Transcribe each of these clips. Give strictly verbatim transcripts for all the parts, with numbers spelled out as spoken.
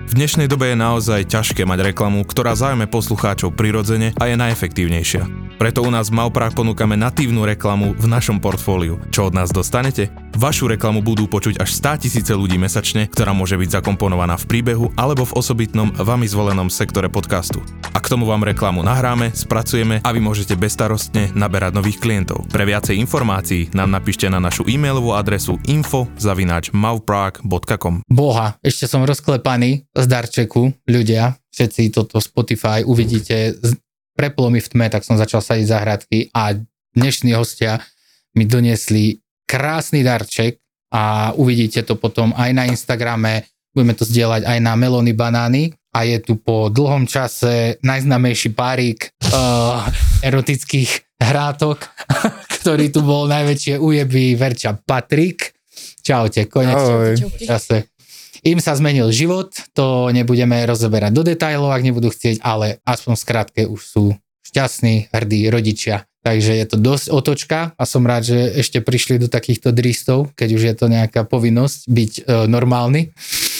V dnešnej dobe je naozaj ťažké mať reklamu, ktorá zaujme poslucháčov prirodzene a je najefektívnejšia. Preto u nás v Mauprák ponúkame natívnu reklamu v našom portfóliu. Čo od nás dostanete? Vašu reklamu budú počuť až státisíce ľudí mesačne, ktorá môže byť zakomponovaná v príbehu alebo v osobitnom vami zvolenom sektore podcastu. A k tomu vám reklamu nahráme, spracujeme a vy môžete bezstarostne naberať nových klientov. Pre viacej informácií nám napíšte na našu e-mailovú adresu info zavináč mauprák bodka com. Boha, ešte som rozklepaný z darčeku, ľudia, všetci toto Spotify uvidíte, preplo mi v tme, tak som začal sadiť záhradky a dnešní hostia mi doniesli krásny darček a uvidíte to potom aj na Instagrame, budeme to zdieľať aj na Melóny banány a je tu po dlhom čase najznámejší párik uh, erotických hrátok, ktorý tu bol najväčšie ujeby Verča Patrik. Čaute, konečne v čase. Im sa zmenil život, to nebudeme rozoberať do detailov, ak nebudú chcieť, ale aspoň v skratke už sú šťastní, hrdí rodičia. Takže je to dosť otočka a som rád, že ešte prišli do takýchto dristov, keď už je to nejaká povinnosť byť e, normálny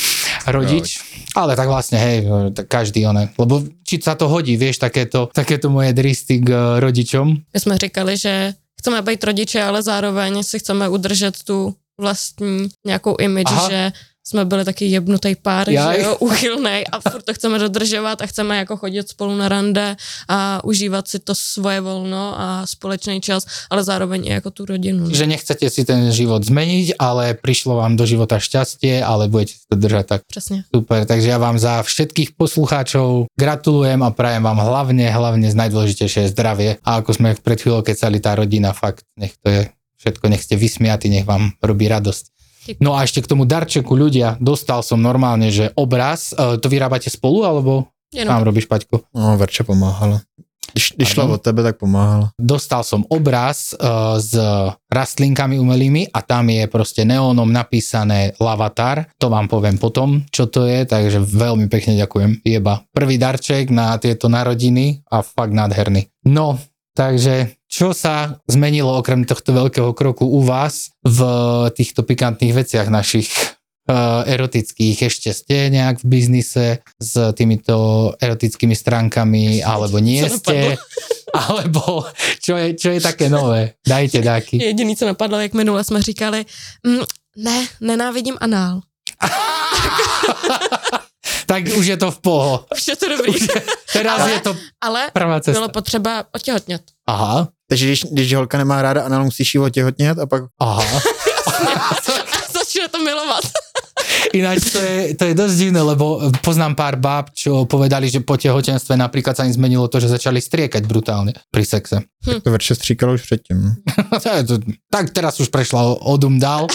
rodič. No. Ale tak vlastne, hej, tak každý one. Lebo či sa to hodí, vieš, takéto, takéto moje dristy k uh, rodičom. My jsme říkali, že chceme být rodiče, ale zároveň si chceme udržet tu vlastní nějakou image, Aha. že jsme byli taky jebnutý pár, Jaj. že jo, uchylnej a furt to chceme dodržovat a chceme jako chodit spolu na rande a užívat si to svoje volno a společný čas, ale zároveň i jako tu rodinu. Že nechcete si ten život zmeniť, ale prišlo vám do života šťastie, ale budete si to držať tak. Přesně. Super, takže ja vám za všetkých poslucháčov gratulujem a prajem vám hlavne, hlavne z najdôležitejšie zdravie. A ako sme pred chvíľou kecali, tá rodina, fakt, nech to je všetko, nech ste vysmiatí, nech vám robí radosť. No a ešte k tomu darčeku, ľudia, dostal som normálne, že obraz, to vyrábate spolu, alebo tam robíš, Paťko? No, Verča pomáhala. Když, když šla od tebe, tak pomáhala. Dostal som obraz uh, s rastlinkami umelými a tam je proste neónom napísané Lavatar. To vám poviem potom, čo to je, takže veľmi pekne ďakujem. Jeba. Prvý darček na tieto narodiny a fakt nádherný. No, takže čo sa zmenilo okrem tohto veľkého kroku u vás v týchto pikantných veciach našich uh, erotických? Ešte ste nejak v biznise s týmito erotickými stránkami, alebo nie ste? Alebo čo je, čo je také nové? Dajte dáky. Jediný, co napadlo, jak minule jsme říkali, mm, ne, nenávidím anál. Tak už je to v poho. Už je to dobrý. Už je, teraz ale, je to ale prvá cesta. bylo potřeba otěhotnět. Aha. Takže když, když holka nemá ráda anál, musíš jí otěhotnět a pak... Aha. Začne to milovat. Ináč to je, to je dosť divné, lebo poznám pár báb, čo povedali, že po tehotenstve napríklad sa im zmenilo to, že začali striekať brutálne pri sexe. Hm. To Verče stříkalo už předtím. Tak teraz už prešla odum dál.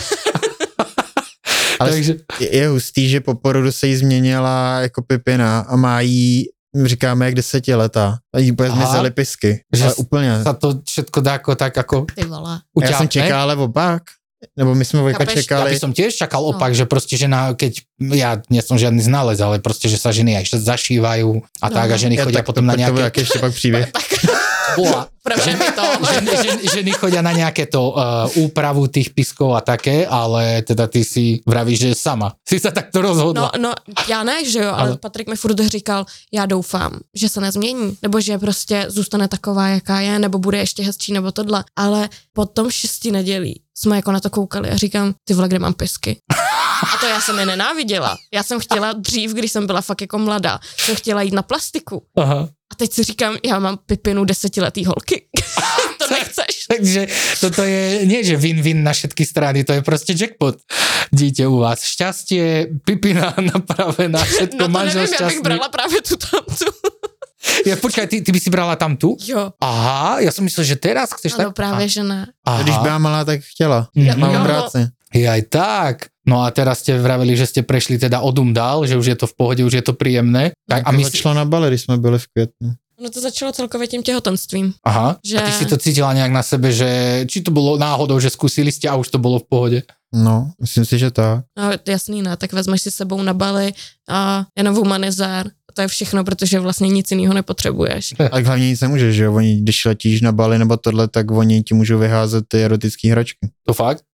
Ale Takže... je hustý, že po porodu se jí změnila jako pipina a má jí, říkáme, jak desetiletá. A jí bude zmizely pisky. Že ale úplně. Sa to všetko dá ako tak ako Ty vole. uťahne. Já jsem čekal, ale opak. Nebo my sme Vojka čekali. Ja by som tiež čakal opak, no. Že proste žena, keď, ja nie som žiadny znalec, ale proste, že sa ženy aj zašívajú a no, tak a ženy ja, chodia tak, potom tak, na nejaké... Tak to ešte pak príbeh. Bola. Ženy, ženy, ženy, ženy chodia na nejaké to uh, úpravu tých piskov a také, ale teda ty si vravíš, že sama. Si sa takto rozhodla. No, no já ne, že jo, ale, ale Patrik mi furt říkal, já doufám, že se nezmění, nebo že prostě zůstane taková, jaká je, nebo bude ještě hezčí, nebo tohle. Ale po tom šesti nedělí jsme jako na to koukali a říkám, ty vole, kde mám pisky? A to já jsem je nenáviděla. Já jsem chtěla dřív, když jsem byla fakt jako mladá, jsem chtěla jít na plastiku. Aha. A teď si říkám, já mám pipinu desetiletý holky. To nechceš. Takže toto je, nie že win-win na všetky strany, to je proste jackpot. Dítě u vás. Šťastie, pipina napravená, všetko, no manžel nevím, šťastný. No to nevím, já bych brala právě tu tamtu. Ja, počkaj, ty, ty by si brala tam tu? Jo. Aha, ja som myslel, že teraz chceš ano, tak... právě, že ne. Aha. Když byla malá, tak chtěla. Ja, Mám no. práci. Je aj tak. No a teraz ste vraveli, že ste prešli teda odum dál, že už je to v pohode, už je to príjemné. Tak, a my začalo na bale, když jsme byli v květnu. No to začalo celkově tím těhotenstvím. Aha, že... a ty si to cítila nejak na sebe, že či to bolo náhodou, že skúsili ste a už to bolo v pohode? No, myslím si, že tak. No jasný, ne, tak vezmeš si sebou na Bali a jenom humanizár. To je všechno, protože vlastně nic jiného nepotřebuješ. Ale hlavně nic nemůžeš, že jo? Oni, když letíš na Bali nebo tohle, tak oni ti můžou vyházet ty erotické hračky. To fakt?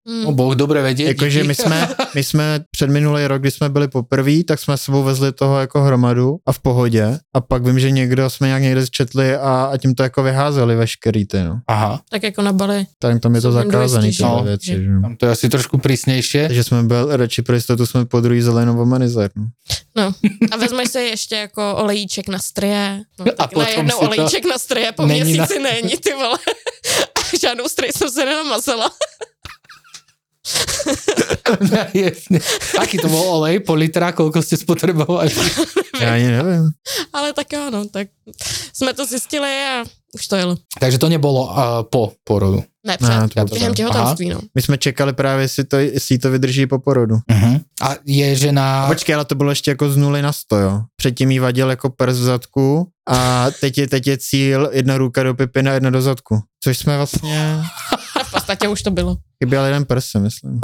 Mm. No boh, dobre vedieť. Jakože my jsme, my jsme před minulý rok, kdy jsme byli poprví, tak jsme s sebou vezli toho jako hromadu a v pohodě. A pak vím, že někdo jsme nějak někde zčetli a, a tím to jako vyházeli veškerý ty, no. Aha. Tak jako na Bali. Tak tam je to zakázaný, no, věci, že? Tam to je asi trošku prísnejšie. Takže jsme byl, radši pro jistotu jsme po druhý zelenou omanizer, no. No. A vezmeš si ještě jako olejíček na strie. No, a tak najednou to... olejček na strie po není měsíci na... není, ty vole. A žádnou strie jsem se nenamazala. Jasne. Aký to bol olej? Po litra? Koľko ste spotrebovali? Ja ani neviem. Ale tak áno, tak sme to zistili a už to jelo. Takže to nebolo uh, po porodu? Ne, před, no, během těhotenství, no. My jsme čekali právě, jestli to, jestli to vydrží po porodu. Uh-huh. A je žena... Počkej, ale to bylo ještě jako z nuly na sto, jo. Předtím jí vadil jako prs v zadku a teď je, teď je cíl jedna ruka do pipy a jedna do zadku. Což jsme vlastně... A v podstatě už to bylo. Chyběl jeden prs, si myslím.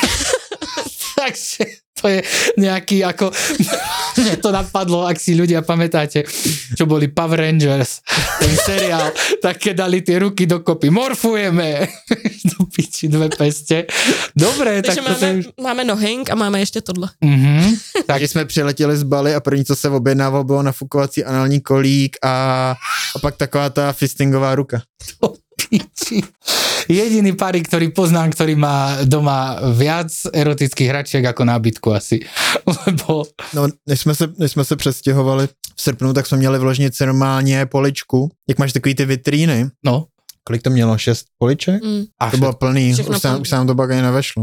Takže to je nejaký ako... Mne to napadlo, ak si ľudia pamätáte, čo boli Power Rangers, ten seriál, tak keď dali tie ruky dokopy, morfujeme, do piči dve peste. Dobre, takže tak to máme, už... máme nohing a máme ještě tohle. Mm-hmm. Takže jsme přiletěli z Bali a první, co se objednával, bylo nafukovací anální kolík a, a pak taková ta fistingová ruka. To piči. Jediný párik, ktorý poznám, ktorý má doma viac erotických hračiek ako nábytku asi. Lebo... No, než jsme, se, než jsme se přestěhovali v srpnu, tak jsme měli v ložnici normálně poličku. Jak máš takový ty vitríny? No. Kolik to mělo? Šest poliček? Mm. To bylo plný. Už se, už se nám to pak ani nevešlo.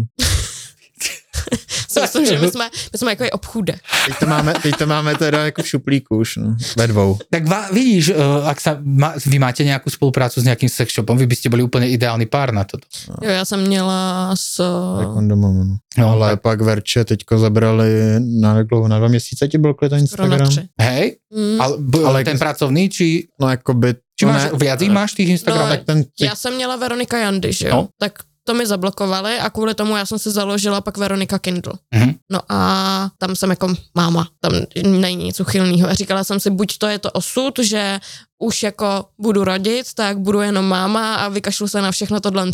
Myslím, že my jsme, my jsme jako i obchůdek. Teď to máme, teď to máme teda jako v šuplíku už, no, ve dvou. Tak va, vidíš, ak sa, ma, vy máte nějakou spoluprácu s nějakým sex shopom, vy byste byli úplně ideální pár na to. No. Jo, já jsem měla s... Kondomem, no. Ale tak. Pak Verče teďko zabrali na, na dva měsíce, ti byl kvůli ten Instagram. Hej, mm. ale, ale ten pracovný, či... No jakoby... Či máš, ne, viac máš tých Instagram? No, tak ten, ty... Já jsem měla Veronika Jandy, že jo? No. Tak to mi zablokovali a kvůli tomu já jsem si založila pak Veronika Kindle. Mm-hmm. No a tam jsem jako máma, tam není nic uchylného. A říkala jsem si, buď to je to osud, že už jako budu rodit, tak budu jenom máma a vykašlu se na všechno tohle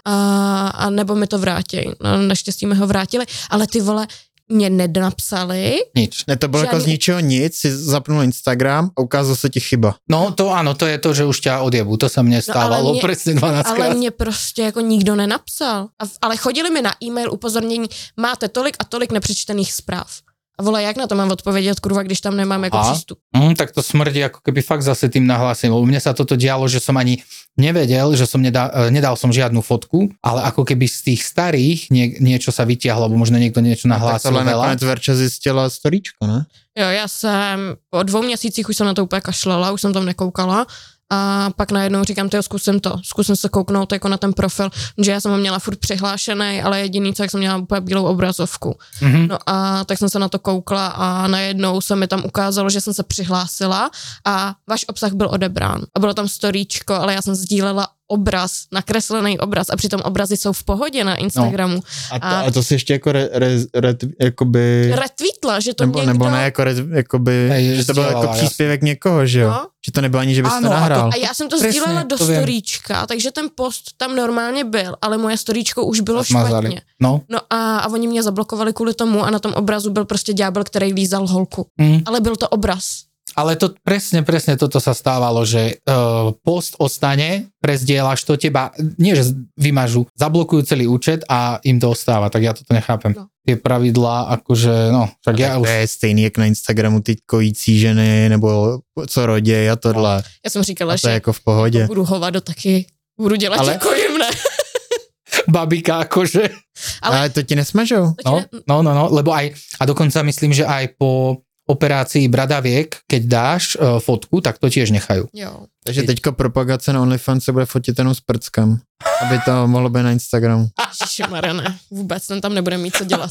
a, a nebo mi to vrátí. No, naštěstí mi ho vrátili, ale ty vole, mě nenapsali. Nič. Ne, to bylo žádný... jako z ničeho nic, si zapnul Instagram a ukázalo se ti chyba. No to ano, to je to, že už ťa odjebu, to sa mne stávalo no, presne dvanáct krát. Ale mě prostě jako nikdo nenapsal. A, ale chodili mi na e-mail upozornění, máte tolik a tolik nepřečtených zpráv. A vole, jak na to mám odpovědět, kurva, když tam nemám jako Aha. přístup? Mm, tak to smrdí ako keby fakt zase tým nahlásim, lebo mne sa toto dialo, že som ani nevedel, že som nedal, nedal som žiadnu fotku, ale ako keby z tých starých nie, niečo sa vytiahlo, alebo možno niekto niečo nahlásil veľa. Tak tohle nakonec Verča zistila storíčko, ne? Jo, já jsem po dvou měsících už jsem na to úplně kašlala, už jsem tam nekoukala. A pak najednou říkám, tyjo, zkusím to, zkusím se kouknout jako na ten profil, že já jsem ho měla furt přihlášený, ale jediný, co jak jsem měla úplně bílou obrazovku. Mm-hmm. No a tak jsem se na to koukla a najednou se mi tam ukázalo, že jsem se přihlásila a váš obsah byl odebrán. A bylo tam storíčko, ale já jsem sdílela obraz, nakreslený obraz a přitom obrazy jsou v pohodě na Instagramu. No. A, to, a... a to si ještě jako re, re, re, jakoby... Retweetla, že to nebo, někdo... Nebo ne, jako re, jakoby, Hej, že to byl jako příspěvek někoho, že jo? No. Že to nebylo ani, že bys ano, to nahrál. A, to, a já jsem to Presne, sdílela do storíčka, takže ten post tam normálně byl, ale moje storíčko už bylo Zmazali. špatně. No, no a, a oni mě zablokovali kvůli tomu a na tom obrazu byl prostě ďábel, který lízal holku. Mm. Ale byl to obraz. Ale to presne, presne toto sa stávalo, že uh, post ostane, prezdieľaš to, teba, nie že vymažu, zablokujú celý účet a im to ostáva, tak ja toto nechápem. No. Tie pravidlá, akože, no, tak ja už... To je stejný, jak na Instagramu ty kojící ženy, nebo co rodí a tohle. No. Já jsem říkala, že jako v pohodě. Budu hovado taky, budu dělat ale... jako jim, ne? Babika, akože. Ale, ale to ti nesmažou. No, no, no, no, lebo aj, a dokonca myslím, že aj po operácii bradaviek, keď dáš uh, fotku, tak to tiež nechajú. Jo. Takže teďko propagace na OnlyFans se bude fotit jenom s prckam, aby to mohlo být na Instagramu. Ježišmarja, ne, vůbec, ten tam nebude mít co dělat.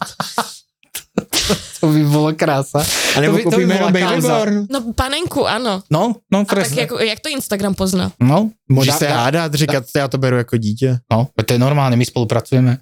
To by bylo krása. A nebo koupíme jenom babyborn. No panenku, ano. No, no presne. A tak jako, jak to Instagram pozná? No. Může se hádat, říkat, da, já to beru jako dítě. No, to je normálne, my spolupracujeme.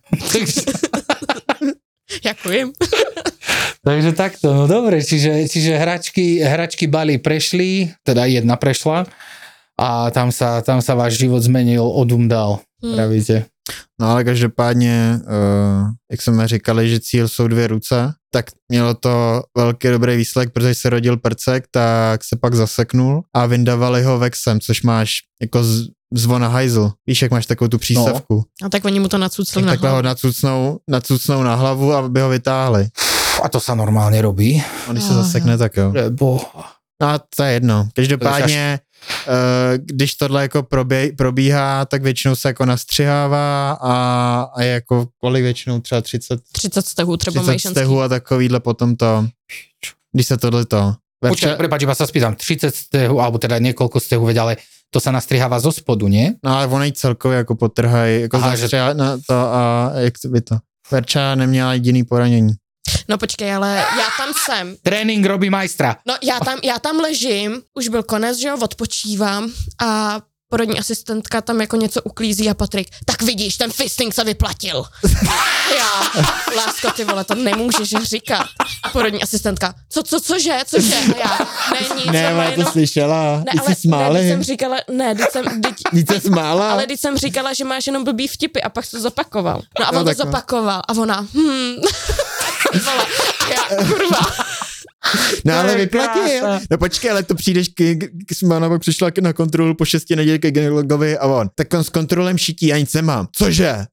Ďakujem. Takže takto, no dobre, čiže, čiže hračky, hračky Bali prešli, teda jedna prešla a tam sa, tam sa váš život zmenil, odum dal, hmm. pravíte. No ale každopádně, uh, jak jsme říkali, že cíl jsou dvě ruce, tak mělo to velký dobrý výsledek, protože se rodil prcek, tak se pak zaseknul a vyndavali ho vexem, což máš jako z, zvona hajzl. Víš, jak máš takovou tu přístavku. No. A tak oni mu to nacucli tak na takhle hlavu. ho nacucnou, nacucnou na hlavu, aby ho vytáhli. A to sa normálne robí. A když se zasekne, tak jo. Boha. No a to je jedno. Každopádně, uh, když tohle jako probě, probíhá, tak většinou se jako nastřihává a, a je jako kolik většinou třeba třicet, třicet stehů třeba mají třicet ženský. stehů a takovýhle potom to, když se tohle to... Počkaj, prepáč, iba sa spýtam, tridsať stehu, alebo teda niekoľko stehu, veď, ale to sa nastriháva zo spodu, nie? No ale ono jí celkově jako potrhají, jako Aha, zastřihá na to a jak to by to... Verča neměla jediný poranění. No počkej, ale já tam jsem. Trénink robí majstra. No já tam, já tam ležím, už byl konec, že jo, odpočívám a porodní asistentka tam jako něco uklízí a Patrik, tak vidíš, ten fisting se vyplatil. Já, lásko, ty vole, to nemůžeš říkat. Porodní asistentka, co, co, cože, cože? A já, ne, nic, Ne, ale jenom... to slyšela, Ne, ty ale jsi smáli. ne, když jsem říkala, ne, když jsem, když, Nic se smála. ale když jsem říkala, že máš jenom blbý vtipy a pak jsi to zopakoval. No a No, on to takhle. zopakoval a ona, hm, vole, a já, kurva. No ale je vyplatil. krása. No počkej, ale to přijdeš, k, k, k Smana pak přišla k- na kontrolu po šesti neděli ke gynekologovi a on, tak on s kontrolem šití, já nic nemám. Cože?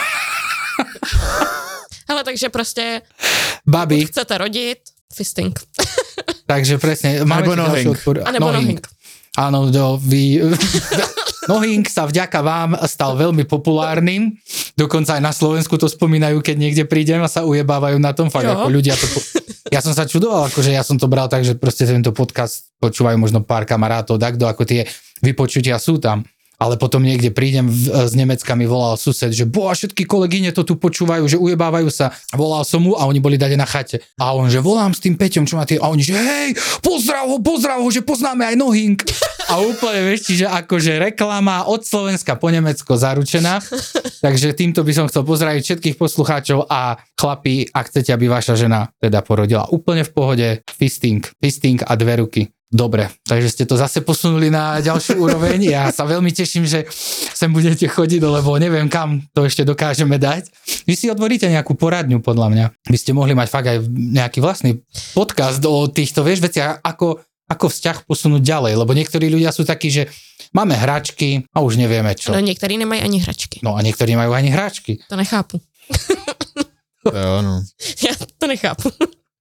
Hele, takže prostě, Babi, pokud chcete rodit, fisting. takže presne. Máme Alebo tu ďalšiu nohing. odporu- A nebo nohing. Áno, do, vy, nohing sa vďaka vám stal veľmi populárnym. Dokonca aj na Slovensku to spomínajú, keď niekde prídem a sa ujebávajú na tom. Fakt, Jo. ako ľudia to... Po... Ja som sa čudoval, akože ja som to bral tak, že proste tento podcast počúvajú možno pár kamarátov, takto ako tie vypočutia sú tam. Ale potom niekde prídem v, z Nemecka, mi volal sused, že boha, všetky kolegyne to tu počúvajú, že ujebávajú sa. Volal som mu a oni boli dade na chate. A on, že volám s tým Peťom, čo má tie... A oni, že hej, pozdrav ho, pozdrav ho, že poznáme aj nohing. A úplne, vieš, čiže akože reklama od Slovenska po Nemecko zaručená. Takže týmto by som chcel pozdraviť všetkých poslucháčov a chlapi, ak chcete, aby vaša žena teda porodila úplne v pohode, fisting, fisting a dve ruky. Dobre, takže ste to zase posunuli na ďalšiu úroveň. Ja sa veľmi teším, že sem budete chodiť, lebo neviem, kam to ešte dokážeme dať. Vy si otvoríte nejakú poradňu, podľa mňa. By ste mohli mať fakt aj nejaký vlastný podcast o týchto, vieš, veciach, ako, ako vzťah posunúť ďalej, lebo niektorí ľudia sú takí, že máme hračky a už nevieme čo. Ale některý nemají ani hračky. No a niektorí majú ani hračky. To nechápu. Jo, no. Já to nechápu.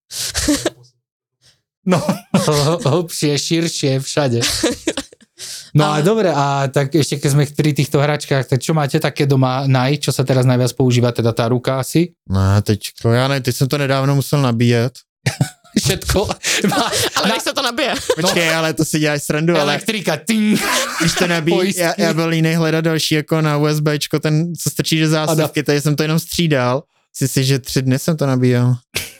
No, hlbšie, širšie, všade. No a dobre, a tak ešte keď sme pri týchto hračkách, tak čo máte také doma naj, čo sa teraz najviac používa, teda tá ruka asi? No, teďko, já ne, teď jsem to nedávno musel nabíjet. Všetko. Má, Ale nech se to nabije. Počkej, ale to si děláš srandu, ale elektrika, ting. když to nabíjí, Pojistky. já, já byl jiný hledat další jako na USBčko, ten, co strčí do zásuvky, tady jsem to jenom střídal. Si si, že tři dny jsem to nabíjel.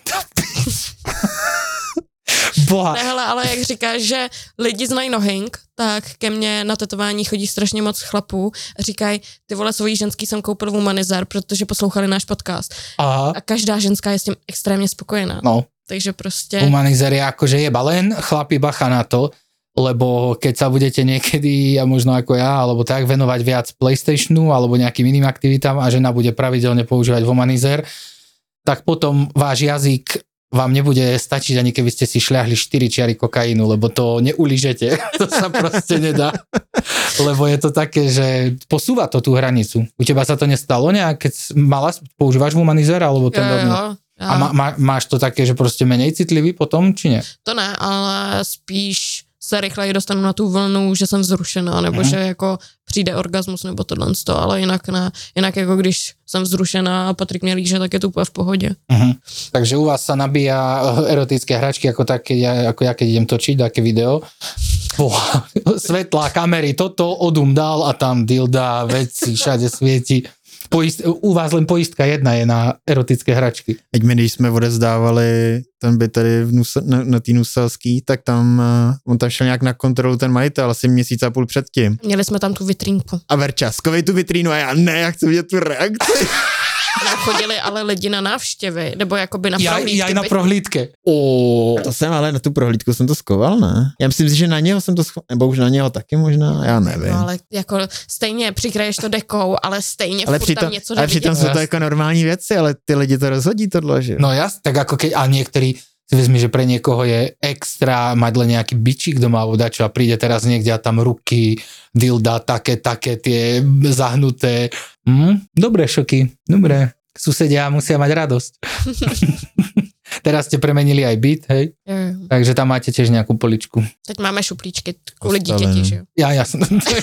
Boha. Ne, hele, ale jak říkáš, že lidi znají nohing, tak ke mně na tetování chodí strašně moc chlapů a říkají, ty vole, svojí ženský jsem koupil Womanizer, protože poslouchali náš podcast. Aha. A každá ženská je s tím extrémně spokojená. No, Takže prostě... Womanizer je akože jeba, len chlapi bacha na to, lebo keď sa budete niekedy, a možno ako ja, alebo tak, venovať viac PlayStationu alebo nejakým iným aktivitám a žena bude pravidelne používať Womanizer, tak potom váš jazyk vám nebude stačiť, ani keby ste si šľahli štyri čiary kokainu, lebo to neuližete. To sa proste nedá. Lebo je to také, že posúva to tú hranicu. U teba sa to nestalo nejak, keď mala, používaš Womanizer, alebo ten Jo, rovný? jo, jo. A má, má, máš to také, že proste menej citlivý potom, či nie? To ne, ale spíš se rychleji dostanu na tu vlnu, že jsem vzrušená, nebo Mhm. že jako přijde orgasmus, nebo tohle, ale jinak ne. Jinak jako když jsem vzrušená a Patrik mě líže, tak je to úplně v pohodě. Uh-huh. Takže u vás sa nabíja erotické hračky ako tak, keď ja, ako ja keď idem točiť také video. Boha, svetlá, kamery, toto odum dal a tam dilda, veci, všade svieti. Poist, u vás len poistka jedna je na erotické hračky. Teď my, když jsme odezdávali ten by tady v Nuse, na, na té Nuselský, tak tam, uh, on tam šel nějak na kontrolu ten majitel, asi měsíc a půl předtím. Měli jsme tam tu vitrínku. A Verča, zkovej tu vitrínu a já ne, já chci vidět tu reakci. Chodili ale lidi na návštěvy, nebo jakoby na ja, prohlídky. Ja aj na bych... prohlídke. Oh. To jsem ale na tu prohlídku jsem to skoval, ne? Já myslím si, že na něho jsem to schoval, nebo už na něho taky možná, já nevím. No ale jako stejně přikraješ to dekou, ale stejně ale furt přitom, tam něco ale přitom jsou to Jas. jako normální věci, ale ty lidi to rozhodí tohle, že? No jas, tak ako keď, a niektorí si vezmi, že pre niekoho je extra mať len nejaký bičík doma alebo dačo a príde teraz niekde a tam ruky, dilda, také, také tie zahnuté. Hm? Dobré šoky, dobré. Susedia musia mať radosť. Teraz ste premenili aj byt, hej? Mm. Takže tam máte tiež nejakú poličku. Teď máme šuplíčky kvůli Postavené. dítěti, že jo? Ja, jasno.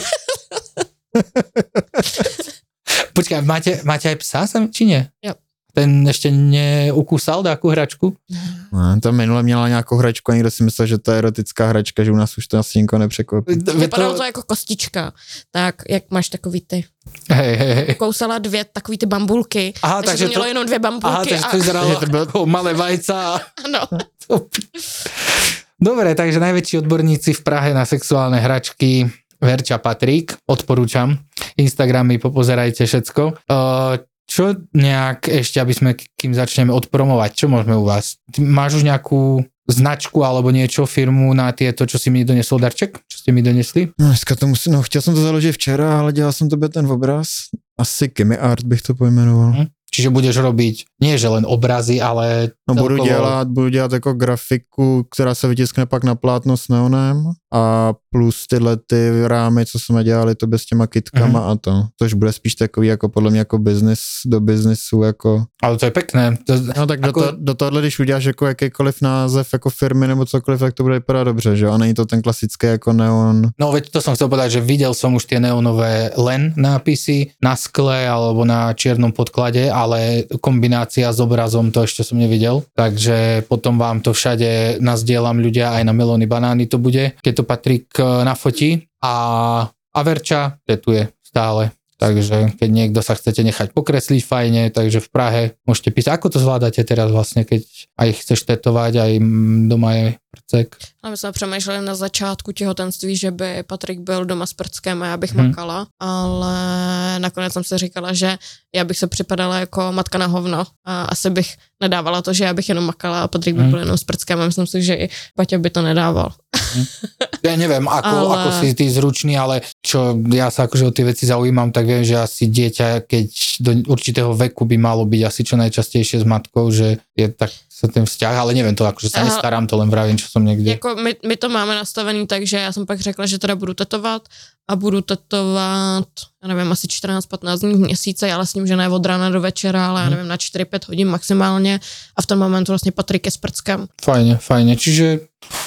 Počkaj, máte, máte aj psa, sam, či nie? Jo. Ten ešte neukúsal dáku hračku? No, to minule měla nějakou hračku a někdo si myslel, že to je erotická hračka, že u nás už to asi nikoho nepřekvapí. Vypadalo to jako kostička. Tak, jak máš takový ty. Hej, hej, hej. Kousala dvě takový ty bambulky. Aha, takže, takže to mělo to- jenom dvě bambulky. Aha, takže a... to vyzeralo že to bylo- ako malé vajca. Ano. Dobre, takže najväčší odborníci v Prahe na sexuálne hračky Verča Patrik, odporúčam. Instagramy, popozerajte všetko. Uh, čo nejak ešte, aby sme, kým začneme odpromovať, čo môžeme u vás? Ty máš už nejakú značku alebo niečo, firmu na tieto, čo si mi donesol darček? Čo ste mi donesli? No, dneska to musím, no, chtěl jsem to založit včera, ale dělal jsem tobě ten obraz. Asi Kimi Art bych to pojmenoval. Hm? Čiže budeš robiť nie že len obrazy, ale No budu celkovo- dělat, budu dělat jako grafiku, která se vytiskne pak na plátno s neonem a plus tyhle ty rámy, co jsme dělali tobě s těma kitkama Mhm. a to, což bude spíš takový jako podle mě jako business do biznisu jako. Ale to je pekné. To, No tak do, Ako- to, do tohohle, když uděláš jako jakýkoliv název jako firmy nebo cokoliv, tak to bude vypadat dobře, že jo? A není to ten klasický jako neon. No veď to som chcel povedať, že videl som už tie neonové len nápisy na skle alebo na čiernom podklade, ale kombinácia s obrazom to ešte som nevidel. Takže potom vám to všade nazdielam ľudia, aj na Melóny banány to bude, keď to Patrik eh, nafotí. A, a Verča tetuje stále. Takže keď niekto sa chcete nechať pokresliť fajne, takže v Prahe môžete písať. Ako to zvládate teraz vlastne, keď aj chceš tetovať, aj mm, doma je prcek? A my jsme přemýšleli na začátku těhotenství, že by Patrik byl doma s prckem a já bych Hmm. makala, ale nakonec jsem si říkala, že já bych se připadala jako matka na hovno a asi bych nedávala to, že já bych jenom makala a Patrik by Hmm. byl jenom s prckem a myslím si, že i Paťa by to nedával. Ja neviem, ako, Ale- ale... ako si ty zručný, ale čo ja sa akože o tie veci zaujímam, tak viem, že asi dieťa, keď do určitého veku by malo byť asi čo najčastejšie s matkou, že je tak sa ten vzťah, ale neviem to, akože sa Aha. nestarám, to len vravím, čo som niekde. Jako my, my to máme nastavený tak, že já jsem pak řekla, že teda budu tetovat a budu tetovat, já nevím, asi čtrnáct patnáct dní v měsíci, ale s tím, že ne od rána do večera, ale já nevím, na čtyři pět hodin maximálně a v ten moment vlastně Patrik je s prckem. Fajne, fajne, čiže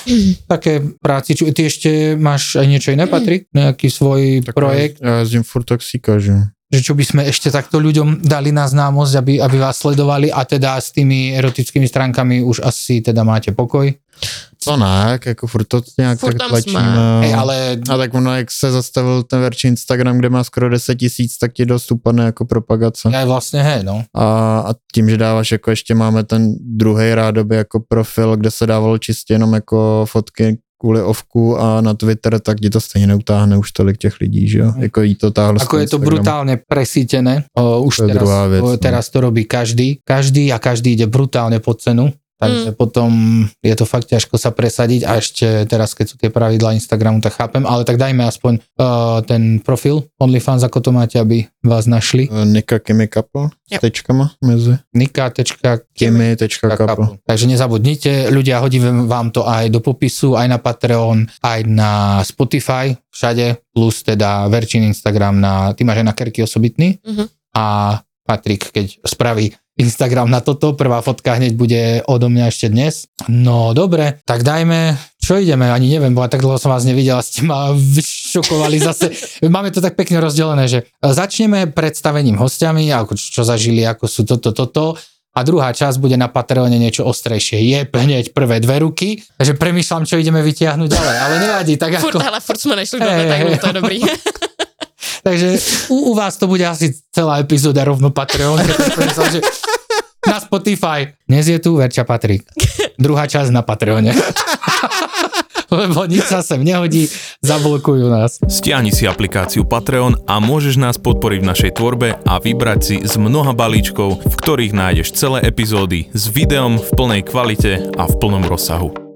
také práci, či ty ešte máš aj niečo iné, Patrik? Nejaký svoj Tak projekt? Já jezdím furt taxíka, že? Že čo by sme ešte takto ľuďom dali na známosť, aby, aby vás sledovali a teda s tými erotickými stránkami už asi teda máte pokoj? Co ne, jako furt to nějak Furt tak tam tlačíme. jsme. Hej, ale A tak ono, jak se zastavil ten Verčí Instagram, kde má skoro deset tisíc, tak ti dost upadne jako propagace. aj vlastne hej, no. A, a tím, že dáváš, jako ještě máme ten druhý rádoby jako profil, kde se dávalo čistě jenom jako fotky kvůli ovku a na Twitter, tak ti to stejně neutáhne už tolik těch lidí, že jo? Mhm. Jako jí to táhlo. Ako je to brutálne presítené, o, už To je teraz, druhá vec, o, no. teraz to robí každý, každý a každý ide brutálne pod cenu, takže Mm. potom je to fakt ťažko sa presadiť a ešte teraz, keď sú tie pravidlá Instagramu, tak chápem, ale tak dajme aspoň uh, ten profil OnlyFans, ako to máte, aby vás našli. Nika Kimi Couple s Jo. tečkama mezi. Nika.kimi Kimi.couple. Takže nezabudnite, ľudia, hodím vám to aj do popisu, aj na Patreon, aj na Spotify, všade, plus teda Verčin Instagram na, ty máš aj na Kerky osobitný Mhm. a Patrik, keď spraví Instagram na toto, prvá fotka hneď bude odo mňa ešte dnes. No dobre, tak dajme, čo ideme, ani neviem, bo tak dlho som vás nevidel a ste ma vyšokovali zase. Máme to tak pekne rozdelené, že začneme predstavením hostiami, ako čo zažili, ako sú toto, toto. A druhá časť bude na Patreone niečo ostrejšie. Je hneď prvé dve ruky, takže premýšľam, čo ideme vytiahnuť ďalej, ale nevadí. Tak Furt, ako, ale furt jsme nešli do Hej, detailu, hej. to je dobrý. takže u, u vás to bude asi celá epizóda rovno Patreon, keď som premyslel, že na Spotify. Dnes je tu Verča Patrik. druhá časť na Patreone. Lebo nič sa sem nehodí, zablokujú nás. Stiahni si aplikáciu Patreon a môžeš nás podporiť v našej tvorbe a vybrať si z mnoha balíčkov, v ktorých nájdeš celé epizódy s videom v plnej kvalite a v plnom rozsahu.